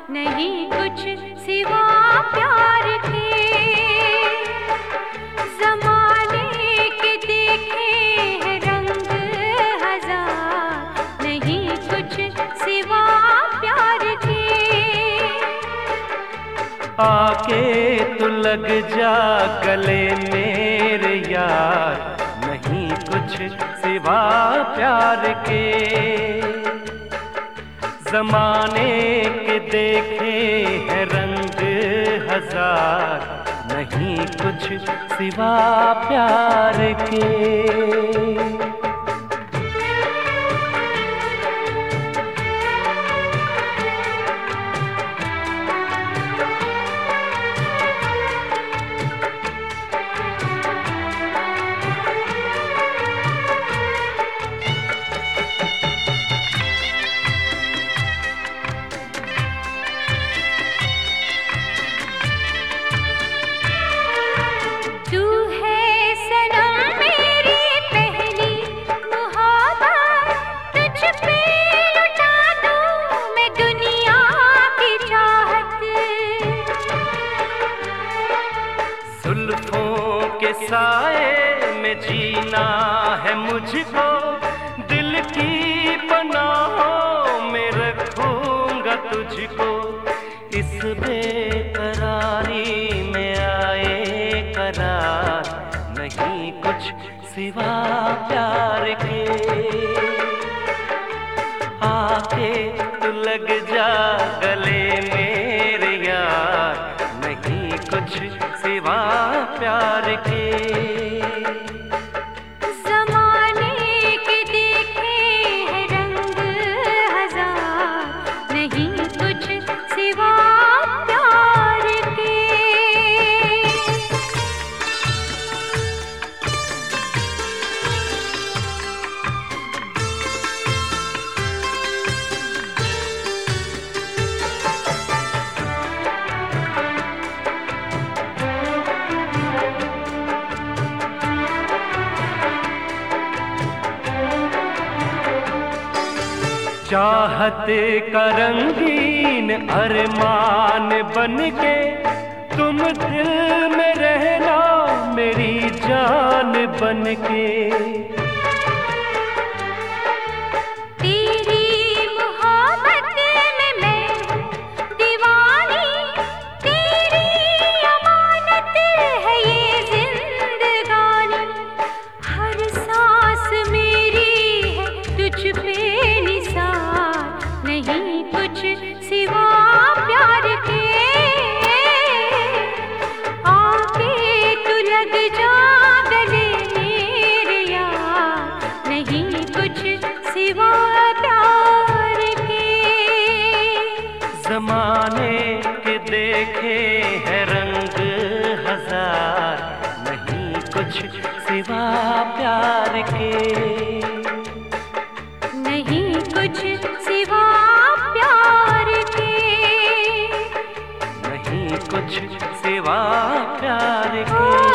नहीं कुछ सिवा प्यार के। ज़माने के देखे हैं रंग हजार, नहीं कुछ सिवा प्यार के। आके तू लग जा गले मेरे यार, नहीं कुछ सिवा प्यार के। ज़माने के देखे हैं रंग हजार, नहीं कुछ सिवा प्यार के। जुल्फों के साए में जीना है मुझको, दिल की पनाहों में रखूंगा तुझको। इस बेकरारी में आए करार, नहीं कुछ सिवा प्यार के। आके तू लग जा गले मेरे यार, नहीं कुछ सिवा प्यार के। ज़माने के देखे हैं रंग हजार, नहीं कुछ सिवा प्यार के। चाहत का रंगीन अरमान बन के तुम दिल में रहना मेरी जान बन के। तेरी मोहब्बत में मैं दीवानी, तेरी अमानत है ये जिंदगानी। हर सांस मेरी है तुझ पे निसार, नहीं कुछ सिवा प्यार के। आके तू लग जा गले मेरे यार, नहीं कुछ सिवा प्यार के। ज़माने के देखे हैं रंग हजार, नहीं कुछ सिवा प्यार के। नहीं कुछ सिवा प्यार के। नहीं कुछ सिवा प्यार के।